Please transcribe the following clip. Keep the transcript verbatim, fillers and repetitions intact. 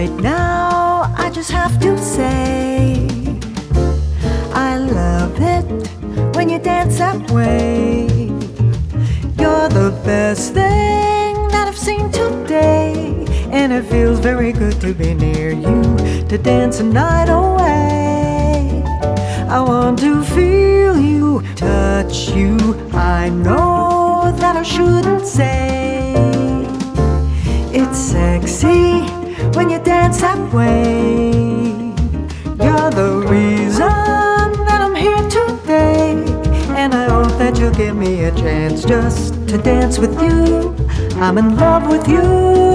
Right now, I just have to say, I love it when you dance that way. You're the best thing that I've seen today, and it feels very good to be near you, to dance a night away. I want to feel you, touch you. I know that I shouldn't say it's sexy when you dance that way. You're the reason that I'm here today, and I hope that you'll give me a chance just to dance with you. I'm in love with you.